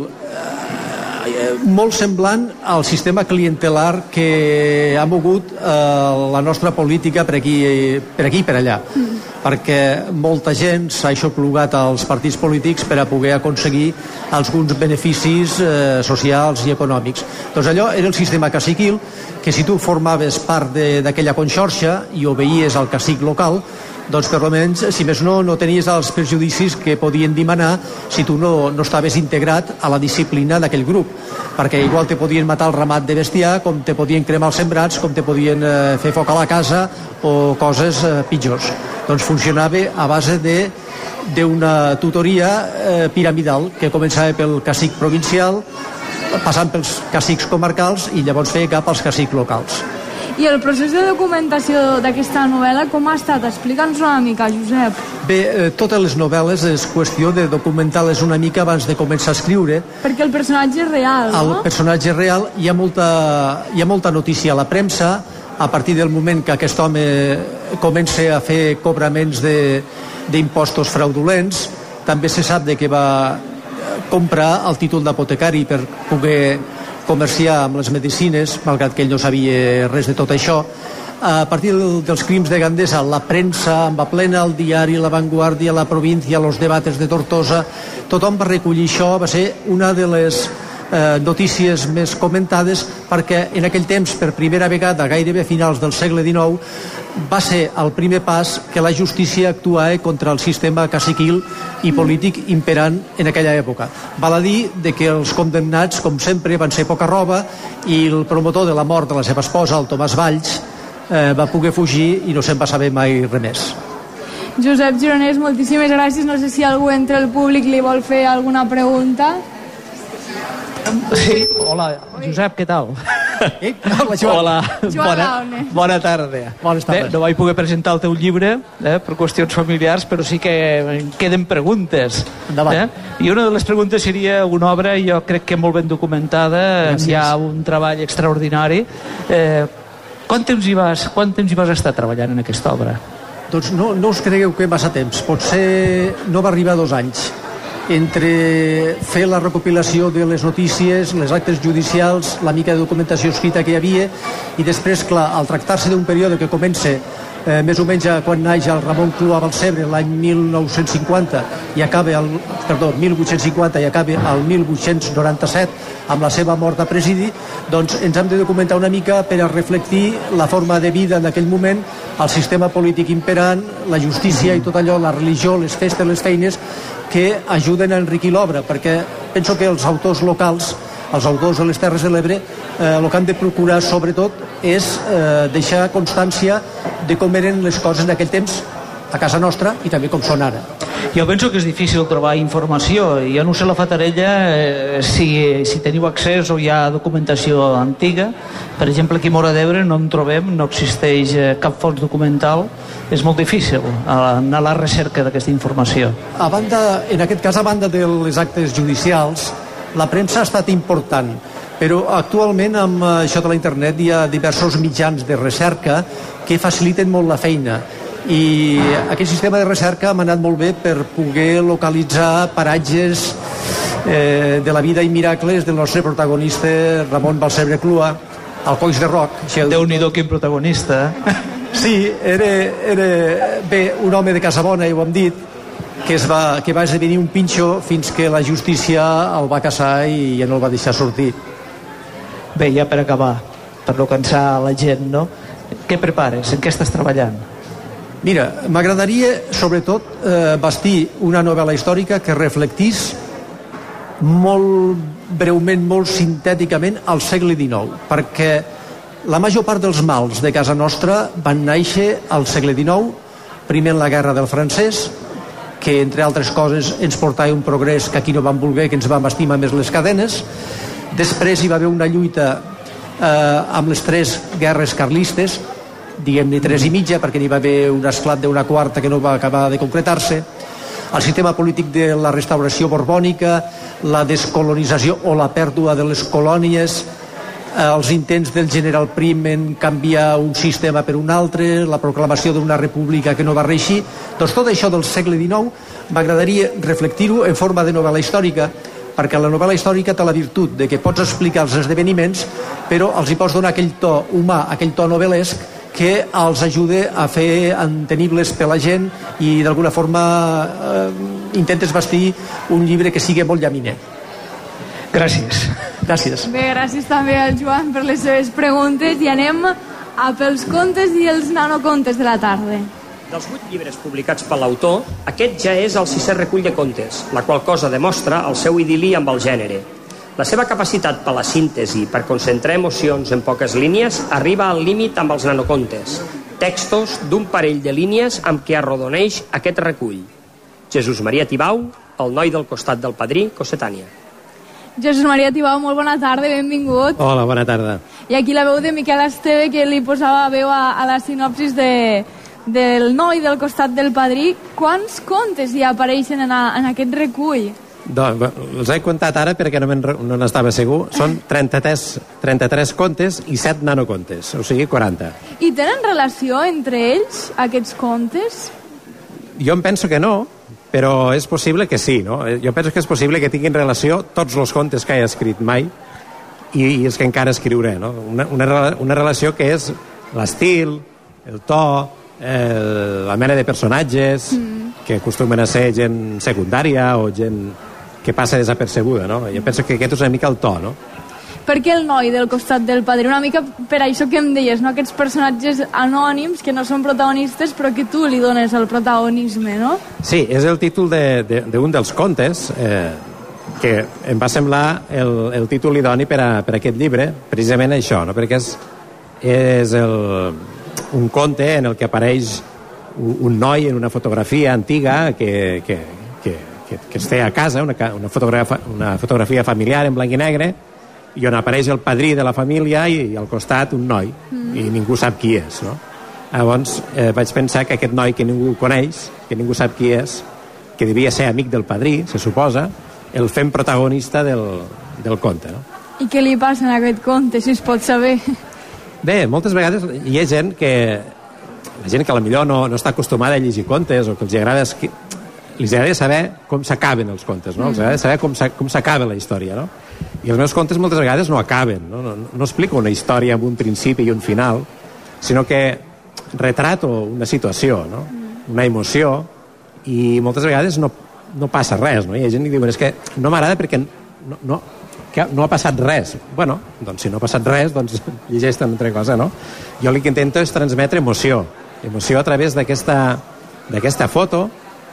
I: molt semblant al sistema clientelar que ha mogut eh, la nostra política per aquí per aquí i per allà, mm. perquè molta gent s'ha aixoplugat als partits polítics per a poder aconseguir alguns beneficis eh, socials i econòmics. Doncs allò era el sistema caciquil, que si tu formaves part d'aquella conxorxa i obeies al cacic local, doncs per almenys, si més no, no tenies els perjudicis que podien demanar si tu no, no estaves integrat a la disciplina d'aquell grup, perquè igual te podien matar el ramat de bestiar, com te podien cremar els sembrats, com te podien eh, fer foc a la casa o coses eh, pitjors. Doncs funcionava a base de d'una tutoria eh, piramidal que començava pel cacic provincial, passant pels cacics comarcals i llavors feia cap als cacics locals.
B: I el procés de documentació d'aquesta novel·la com ha estat? Explica'ns una mica, Josep.
I: Bé, eh, totes les novel·les és qüestió de documentar-les una mica abans de començar a escriure.
B: Perquè el personatge és real, no?
I: El personatge és real, hi ha molta, hi ha molta notícia a la premsa, a partir del moment que aquest home comença a fer cobraments d'impostos fraudulents. També se sap de que va comprar el títol d'apotecari per poder comerciar amb les medicines, malgrat que ell no sabia res de tot això. A partir dels crims de Gandesa, la premsa en va plena, el diari La Vanguardia, La Provincia, los debates de Tortosa, tothom va recollir això, va ser una de les eh, notícies més comentades, perquè en aquell temps, per primera vegada, gairebé a finals del segle dinou, va ser el primer pas que la justícia actuava contra el sistema caciquil i polític imperant en aquella època. Val a dir de que els condemnats, com sempre, van ser poca roba, i el promotor de la mort de la seva esposa, el Tomàs Valls, eh, va poder fugir i no se'n va saber mai res més.
B: Josep Gironès, moltíssimes gràcies. No sé si algú entre el públic li vol fer alguna pregunta.
H: Sí, hola, Josep, què tal?
I: Eh? Hola, Joan.
H: Hola,
B: Joan
H: bona,
B: Laune.
H: bona tarda.
I: Bones tardes.
H: Bé, no vaig poder presentar el teu llibre eh, per qüestions familiars, però sí que em queden preguntes.
I: Endavant.
H: Eh? I una de les preguntes seria una obra, jo crec que molt ben documentada,
I: Gràcies.
H: hi ha un treball extraordinari. Eh, quant temps hi vas, quant temps hi vas estar treballant en aquesta obra?
I: Doncs no, no us cregueu que massa temps, potser no va arribar a dos anys. Entre fer la recopilació de les notícies, les actes judicials, la mica de documentació escrita que hi havia, i després, clar, al tractar-se d'un període que comença eh, més o menys quan naix el Ramon Clua Balcebre l'any mil nou-cents cinquanta i acaba el, perdó, mil vuit-cents cinquanta i acaba el mil vuit-cents noranta-set amb la seva mort a presidi, doncs ens hem de documentar una mica per a reflectir la forma de vida en aquell moment, el sistema polític imperant, la justícia i tot allò, la religió, les festes, les feines, que ajuden a enriquir l'obra, perquè penso que els autors locals, els autors de les Terres de l'Ebre, eh, el que han de procurar sobretot és eh, deixar constància de com eren les coses en aquell temps a casa nostra i també com són ara.
H: Jo penso que és difícil trobar informació. Jo no sé la Fatarella eh, si, si teniu accés o hi ha documentació antiga. Per exemple, aquí a Móra d'Ebre no en trobem, no existeix eh, cap fons documental. És molt difícil anar a la recerca d'aquesta informació.
I: A banda, en aquest cas, a banda de les actes judicials, la premsa ha estat important, però actualment amb això de la internet hi ha diversos mitjans de recerca que faciliten molt la feina. I aquest sistema de recerca m'ha anat molt bé per poder localitzar paratges eh, de la vida i miracles del nostre protagonista Ramon Balcebre Clua, al Colls de Roc.
H: Déu-n'hi-do, quin protagonista.
I: Sí, era, era bé, un home de Casabona, ja ho hem dit, que, es va, que va esdevenir un pinxo fins que la justícia el va caçar i ja no el va deixar sortir.
H: Bé, ja per acabar, per no cansar la gent, no? Què prepares? En què estàs treballant?
I: Mira, m'agradaria, sobretot, eh, bastir una novel·la històrica que reflectís molt breument, molt sintèticament, al segle dinou, perquè la major part dels mals de casa nostra van néixer al segle dinou, primer en la guerra del francès, que, entre altres coses, ens portava un progrés que aquí no vam voler, que ens vam estimar més les cadenes. Després hi va haver una lluita eh, amb les tres guerres carlistes, diguem-ne tres i mitja, perquè n'hi va haver un esclat d'una quarta que no va acabar de concretar-se. El sistema polític de la restauració borbònica, la descolonització o la pèrdua de les colònies, els intents del general Prim en canviar un sistema per un altre, la proclamació d'una república que no va reeixir. Doncs tot això del segle dinou m'agradaria reflectir-ho en forma de novel·la històrica, perquè la novel·la històrica té la virtut de que pots explicar els esdeveniments, però els hi pots donar aquell to humà, aquell to novel·lesc, que els ajude a fer entenibles per la gent i d'alguna forma eh, intentes bastir un llibre que sigui molt llaminer.
H: Gràcies.
I: Gràcies.
B: Bé, gràcies també al Joan per les seves preguntes i anem a pels contes i els nanocontes de la tarda.
F: Dels vuit llibres publicats per l'autor, aquest ja és el sisè recull de contes, la qual cosa demostra el seu idil·li amb el gènere. La seva capacitat per la síntesi, per concentrar emocions en poques línies, arriba al límit amb els nanocontes, textos d'un parell de línies amb què arrodoneix aquest recull. Jesús Maria Tibau, el noi del costat del padrí, Cossetània.
B: Jesús Maria Tibau, molt bona tarda, benvingut.
J: Hola, bona tarda.
B: I aquí la veu de Miquel Esteve, que li posava veu a, a la sinopsis de, del noi del costat del padrí. Quants contes hi apareixen en, a, en aquest recull?
J: Doncs, els he comptat ara perquè no, no n'estava segur. Són trenta-tres, trenta-tres contes i set nanocontes, o sigui quaranta.
B: I tenen relació entre ells, aquests contes?
J: Jo em penso que no, però és possible que sí, no? Jo penso que és possible que tinguin relació tots els contes que he escrit mai i, i és que encara escriuré, no? Una, una, una relació que és l'estil, el to, el, la mena de personatges mm. que acostumen a ser gent secundària o gent que passa desapercebuda, no? Jo penso que aquest és una mica el to, no?
B: Per què el noi del costat del padrí? Una mica per això que em deies, no? Aquests personatges anònims que no són protagonistes però que tu li dones el protagonisme, no?
J: Sí, és el títol d'un de, de, dels contes eh, que em va semblar el, el títol idoni per, a, per a aquest llibre, precisament això, no? Perquè és, és el, un conte en el que apareix un, un noi en una fotografia antiga que, que, que, que, que es té a casa, una, una, fotografia, una fotografia familiar en blanc i negre, i on apareix el padrí de la família i, i al costat un noi, mm. i ningú sap qui és, no? Llavors eh, vaig pensar que aquest noi que ningú coneix, que ningú sap qui és, que devia ser amic del padrí, se suposa, el fem protagonista del, del conte, no?
B: I què li passa en aquest conte, si es pot saber?
J: Bé, moltes vegades hi ha gent que la gent que potser no, no està acostumada a llegir contes o que els agrada, els agrada saber com s'acaben els contes, no? Mm. Els agrada saber com s'acaba la història, no? I els meus contes moltes vegades no acaben, no? No, no explico una història amb un principi i un final, sinó que retrato una situació, no? Una emoció, i moltes vegades no, no passa res, no? Hi ha gent que diu, és que no m'agrada perquè no, no, que no ha passat res. Bueno, doncs si no ha passat res, doncs llegeix una altra cosa, no? Jo el que intento és transmetre emoció, emoció a través d'aquesta d'aquesta foto,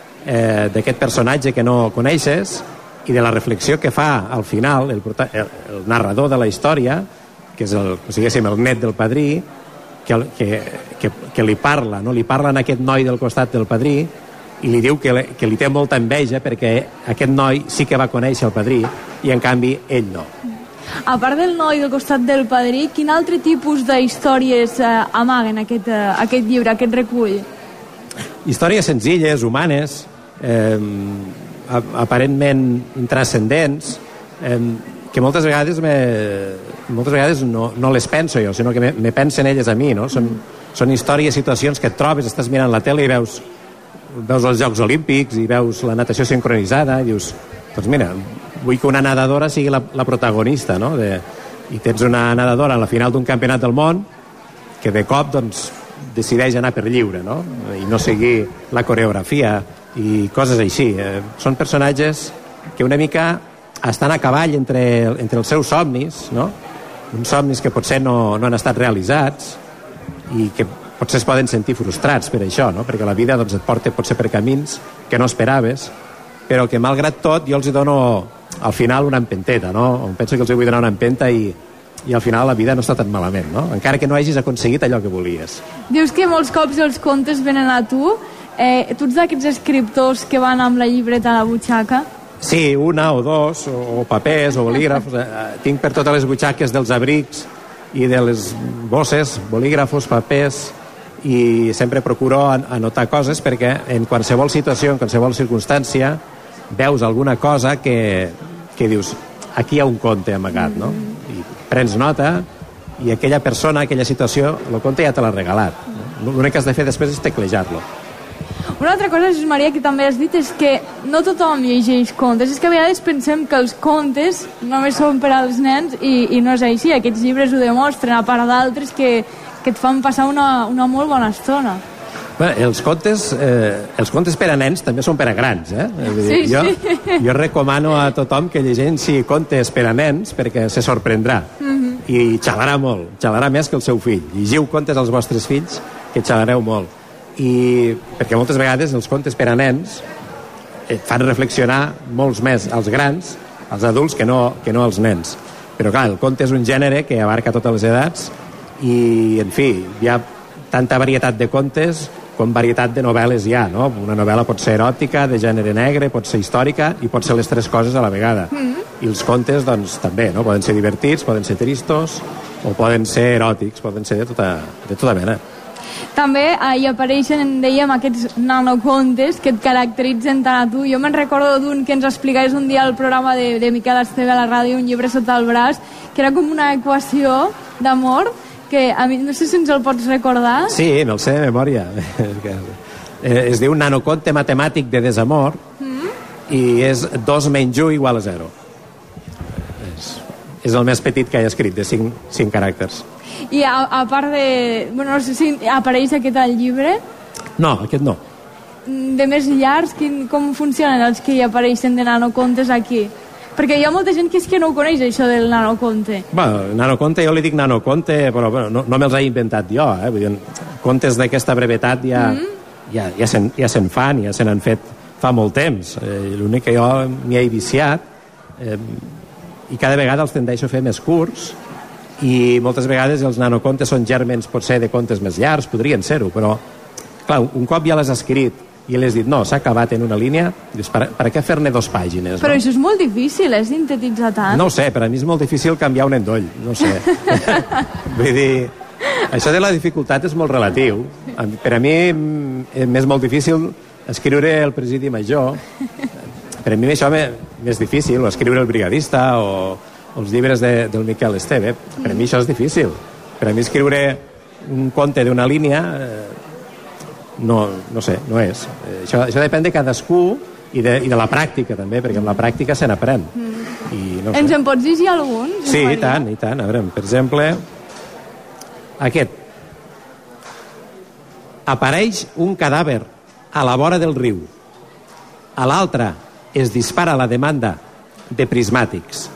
J: eh, d'aquest personatge que no coneixes, i de la reflexió que fa al final el, el, el narrador de la història, que és el, o sigui, el net del padrí, que, que, que, que li parla, no? Li parla a aquest noi del costat del padrí i li diu que, que li té molta enveja perquè aquest noi sí que va conèixer el padrí i en canvi ell no.
B: A part del noi del costat del padrí, quin altre tipus de històries eh, amaguen aquest, eh, aquest llibre, aquest recull?
J: Històries senzilles, humanes, eh, aparentment intrascendents, eh, que moltes vegades me, moltes vegades no, no les penso jo, sinó que me, me pensen elles a mi, no? Són, són històries, situacions que et trobes, estàs mirant la tele i veus, veus els Jocs Olímpics i veus la natació sincronitzada i dius, doncs mira, vull que una nedadora sigui la, la protagonista, no? De, i tens una nedadora a la final d'un campionat del món que de cop doncs decideix anar per lliure, no? I no seguir la coreografia i coses així. Eh, són personatges que una mica estan a cavall entre, entre els seus somnis, no? Uns somnis que potser no, no han estat realitzats i que potser es poden sentir frustrats per això, no? Perquè la vida doncs, et porta potser per camins que no esperaves, però que malgrat tot jo els dono al final una empenteta, no? Penso que els vull donar una empenta i, i al final la vida no està tan malament, no? Encara que no hagis aconseguit allò que volies.
B: Dius que molts cops els contes venen a tu. Eh, tu ets d'aquests escriptors que van amb la llibreta a la butxaca?
J: Sí, una o dos, o, o papers, o bolígrafos. Eh, tinc per totes les butxaques dels abrics i de les bosses, bolígrafos, papers, i sempre procuro anotar coses perquè en qualsevol situació, en qualsevol circumstància, veus alguna cosa que, que dius, aquí hi ha un conte amagat, no? I prens nota i aquella persona, aquella situació, el conte ja te l'ha regalat. L'únic que has de fer després és teclejar-lo.
B: Una altra cosa, Jesús Maria, que també has dit és que no tothom llegeix contes. És que a vegades pensem que els contes només són per als nens i, i no és així. Aquests llibres ho demostren, a part d'altres que, que et fan passar una, una molt bona estona.
J: Bé, els contes, eh, els contes per a nens també són per a grans, eh?
B: Sí,
J: jo,
B: sí.
J: Jo recomano a tothom que llegeixi contes per a nens perquè se sorprendrà. Mm-hmm. I xalarà molt, xalarà més que el seu fill. Llegiu contes als vostres fills que xalareu molt. I perquè moltes vegades els contes per a nens et fan reflexionar molts més als grans, als adults, que no, que no als nens. Però clar, el conte és un gènere que abarca totes les edats i, en fi, hi ha tanta varietat de contes com varietat de novel·les hi ha, no? Una novel·la pot ser eròtica, de gènere negre, pot ser històrica i pot ser les tres coses a la vegada. Mm-hmm. I els contes, doncs, també, no? Poden ser divertits, poden ser tristos o poden ser eròtics, poden ser de tota, de tota mena.
B: També eh, hi apareixen, dèiem, aquests nanocontes que et caracteritzen tant a tu. Jo me'n recordo d'un que ens explicaves un dia al programa de, de Miquel Esteve a la ràdio, un llibre sota el braç, que era com una equació d'amor, que a mi no sé si ens el pots recordar.
J: Sí, me'l sé de memòria. Es diu nanoconte matemàtic de desamor mm. i és dos menys u igual a zero. És, és el més petit que he escrit, de cinc, cinc caràcters.
B: I a, a part de... Bueno, no sé si apareix aquest al llibre.
J: No, aquest no.
B: De més llargs, quin, com funcionen els que hi apareixen de nanocontes aquí? Perquè hi ha molta gent que és que no ho coneix, això del nanoconte.
J: Bueno, nanoconte, jo li dic nanoconte, però bueno, no, no me'ls he inventat jo, eh? Vull dir, contes d'aquesta brevetat ja, mm. ja, ja, se'n, ja se'n fan, ja se n'han fet fa molt temps. Eh, l'únic que jo m'hi he viciat, eh, i cada vegada els tendeixo a fer més curts, i moltes vegades els nanocontes són germens potser de contes més llargs, podrien ser-ho, però clar, un cop ja l'has escrit i l'has dit, no, s'ha acabat en una línia, dius, per, per què fer-ne dos pàgines?
B: Però
J: no?
B: això és molt difícil, eh, sintetitzar tant.
J: No ho sé, per a mi és molt difícil canviar un endoll, no sé. Vull dir, això de la dificultat és molt relatiu. Per a mi és molt difícil escriure el Presidi Major. Per a mi això és difícil, o escriure el Brigadista, o, o els llibres de, del Miquel Esteve. Per a mi això és difícil. Per a mi escriure un conte d'una línia, eh, no, no sé, no és. Eh, això, això depèn de cadascú i de, i de la pràctica, també, perquè amb la pràctica se n'aprèn.
B: Mm.
J: I no
B: Ens
J: sé.
B: en pots llegir algun?
J: Sí, i tant, i tant. A veure, per exemple, aquest. Apareix un cadàver a la vora del riu. A l'altre es dispara la demanda de prismàtics.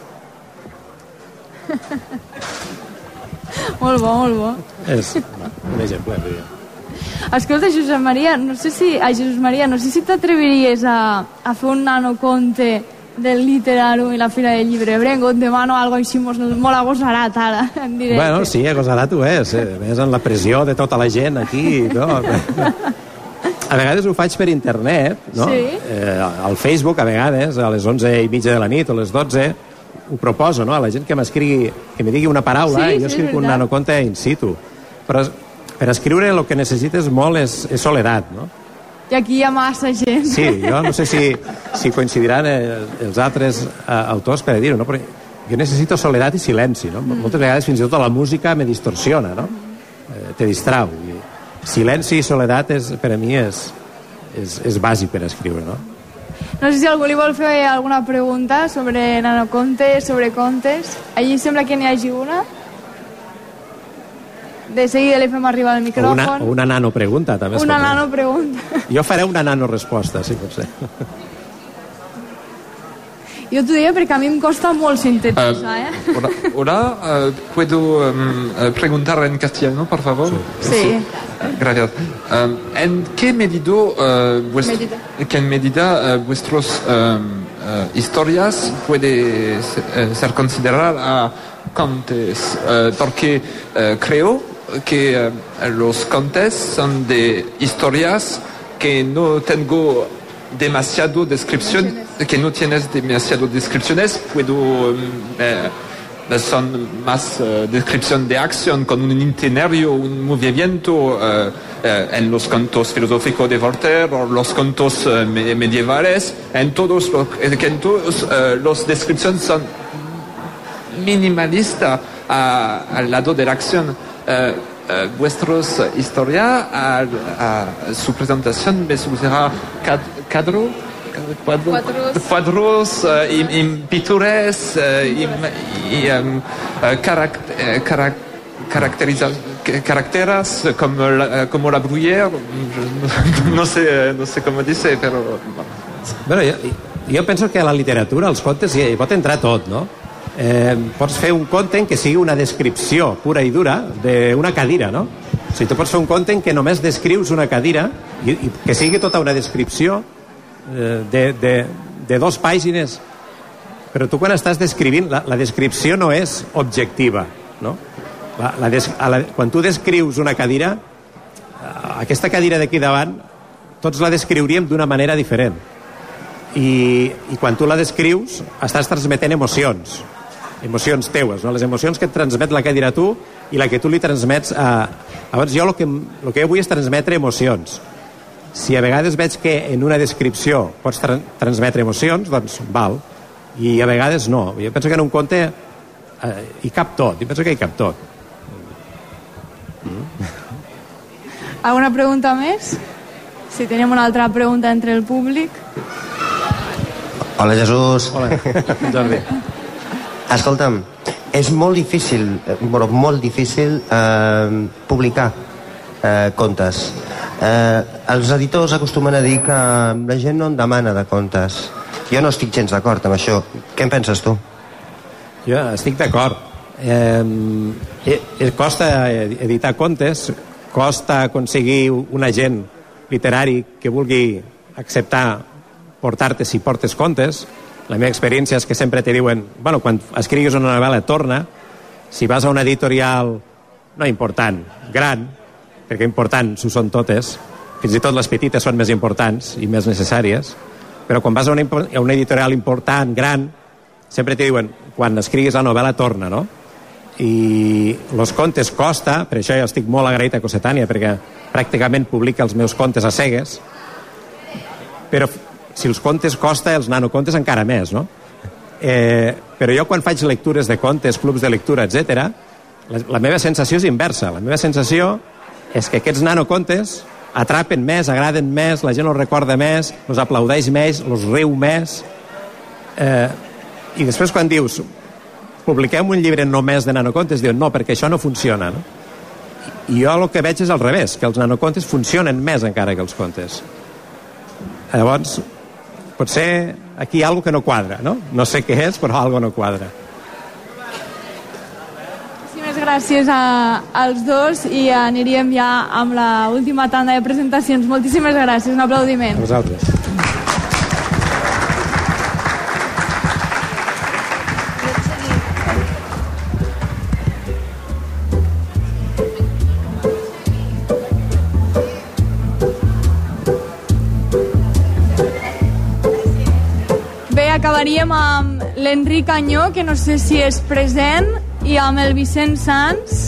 B: Molt bo, molt bo.
J: És un exemple.
B: Escolta, Josep Maria, no sé si, ai, Jesús Maria, no sé si t'atreviries a, a fer un nanoconte del Literàrum i la Fira del Llibre Ebrenc, o et demano algo així molt, molt agosarat ara, en directe.
J: Bueno, sí, agosarat ho és. Eh? Més en la pressió de tota la gent aquí, no? A vegades ho faig per internet, no?
B: Sí.
J: Eh, al Facebook, a vegades, a les onze i mitja de la nit o les dotze, ho proposo, no? A la gent que m'escrigui, que me digui una paraula,
B: sí,
J: i jo
B: sí,
J: escric un nanoconte in situ. Però per escriure el que necessites molt és, és soledat, no?
B: I aquí hi ha massa gent.
J: Sí, jo no sé si, si coincidiran els altres autors per dir-ho, no? Però jo necessito soledat i silenci, no? Mm. Moltes vegades fins i tot la música me distorsiona, no? Eh, te distrau. I silenci i soledat és, per a mi és, és, és bàsic per escriure, no?
B: No sé si algú li vol fer alguna pregunta sobre nanocontes, sobre contes. Allí sembla que n'hi hagi una. De seguida li fem arribar el micròfon.
J: O una, o una nanopregunta, també.
B: Una nanopregunta.
J: Jo faré una nanoresposta, si pot ser.
B: Yo t'ho deia perquè a mi em costa molt sintetizar, ¿eh?
K: Uh, hola, hola uh, ¿puedo um, preguntar en castellano, por favor?
B: Sí. sí.
K: Gracias. Um, ¿En qué medida, uh, vuest medida. ¿qué medida uh, vuestras um, uh, historias puede uh, ser consideradas a contes? Uh, porque uh, creo que uh, los contes son de historias que no tengo demasiado descripción, que no tienes demasiado descripciones, puedo eh, son más uh, descripción de acción con un itinerario, un movimiento uh, uh, en los contos filosóficos de Voltaire o los contos uh, medievales. En todos los, en todos uh, los descripciones son minimalistas uh, al lado de la acción. Uh, Uh, vuestros uh, historia a, a su presentación me sucederá cad, cadro, cuadro, cuadros, cuadros uh, y, y pintures uh, y, y um, uh, caract, uh, carac, caracteriza, caracteres como la, como la Bruyère, no, no sé no sé com dice, però
J: bueno, jo, jo penso que a la literatura, als contes, hi pot entrar tot, no? Eh, pots fer un conte en què sigui una descripció pura i dura d'una cadira, no? O sigui, tu pots fer un conte en què només descrius una cadira i, i que sigui tota una descripció eh, de, de, de dos pàgines, però tu quan estàs descrivint, la, la descripció no és objectiva, no? La, la des, a la, quan tu descrius una cadira, aquesta cadira d'aquí davant tots la descriuríem d'una manera diferent i, i quan tu la descrius estàs transmetent emocions emocions teues, no? Les emocions que et transmet la cadira a tu i la que tu li transmets a... Llavors jo el que, el que jo vull és transmetre emocions. Si a vegades veig que en una descripció pots tra transmetre emocions, doncs val, i a vegades no. Jo penso que en un conte eh, hi cap tot, jo penso que hi cap tot.
B: Mm. Alguna pregunta més? Si tenim una altra pregunta entre el públic.
E: Hola, Jesús.
J: Hola, Jordi.
E: Escolta'm, és molt difícil, bueno, molt difícil eh, publicar eh, contes. Eh, els editors acostumen a dir que la gent no en demana de contes. Jo no estic gens d'acord amb això. Què en penses tu?
J: Jo estic d'acord. Eh, eh, costa editar contes, costa aconseguir un agent literari que vulgui acceptar portar-te si portes contes. La meva experiència és que sempre te diuen, bueno, quan escriguis una novel·la torna, si vas a una editorial no important, gran, perquè important s'ho són totes, fins i tot les petites són més importants i més necessàries, però quan vas a una, a una editorial important, gran, sempre te diuen, quan escriguis la novel·la torna, no? I els contes costa, per això jo estic molt agraït a Cossetània, perquè pràcticament publica els meus contes a cegues, però si els contes costa, els nanocontes encara més, no? Eh, però jo quan faig lectures de contes, clubs de lectura, etcètera, la, la meva sensació és inversa. La meva sensació és que aquests nanocontes atrapen més, agraden més, la gent els recorda més, els aplaudeix més, els riu més. Eh, I després quan dius publiquem un llibre només de nanocontes, diuen no, perquè això no funciona, no? I jo el que veig és al revés, que els nanocontes funcionen més encara que els contes. Llavors, potser aquí hi ha alguna que no quadra, no? No sé què és, però alguna no quadra.
B: Moltíssimes gràcies a, als dos i aniríem ja amb l'última tanda de presentacions. Moltíssimes gràcies, un aplaudiment.
J: A vosaltres.
B: Acabaríem amb l'Enric Anyó, que no sé si és present, i amb el Vicent Sans.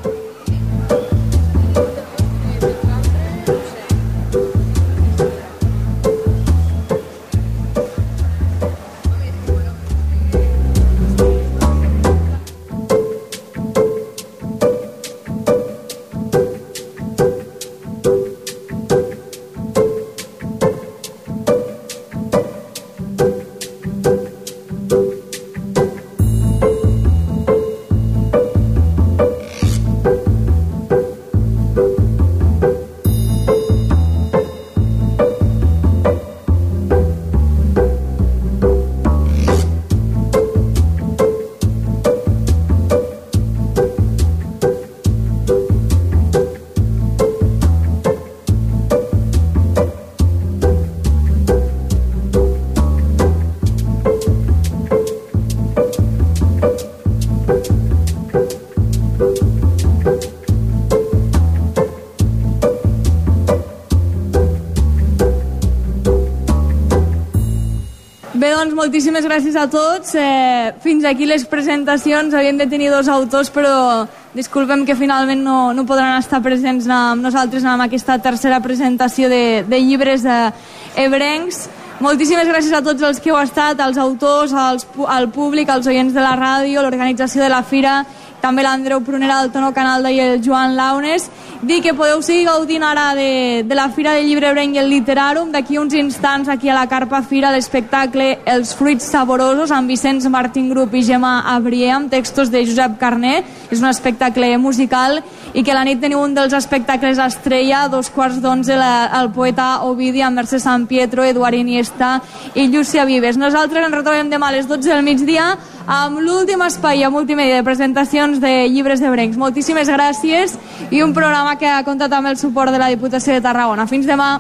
B: Moltíssimes gràcies a tots. Eh, fins aquí les presentacions. Havíem de tenir dos autors, però disculpem que finalment no, no podran estar presents amb nosaltres en aquesta tercera presentació de, de llibres ebrencs. Moltíssimes gràcies a tots els que heu estat, als autors, als, al públic, als oients de la ràdio, l'organització de la fira, també l'Andreu Prunera, el Tono Canalda i el Joan Launes. Dir que podeu seguir gaudint ara de, de la Fira del Llibre Ebrenc i el Literàrum. D'aquí uns instants, aquí a la Carpa Fira, l'espectacle Els fruits saborosos, amb Vicenç Martín Grup i Gemma Abrier, amb textos de Josep Carné. És un espectacle musical, i que a la nit teniu un dels espectacles estrella, a dos quarts d'onze, el poeta Ovidi, amb Mercè San Pietro, Eduard Iniesta i Llúcia Vives. Nosaltres ens retrobem demà a les dotze del migdia amb l'últim espai a multimèdia de presentacions de llibres ebrencs. Moltíssimes gràcies, i un programa que ha comptat amb el suport de la Diputació de Tarragona. Fins demà.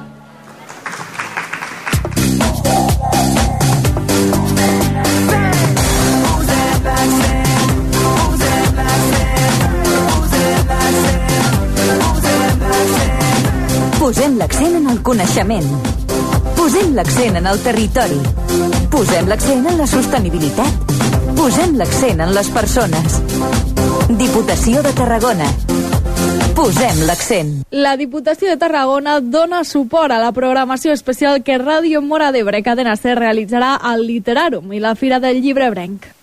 C: Posem l'accent en el coneixement. Posem l'accent en el territori. Posem l'accent en la sostenibilitat. Posem l'accent en les persones. Diputació de Tarragona. Posem l'accent.
B: La Diputació de Tarragona dona suport a la programació especial que Ràdio Móra d'Ebre Cadena Ser realitzarà al Literàrum i la Fira del Llibre Ebrenc.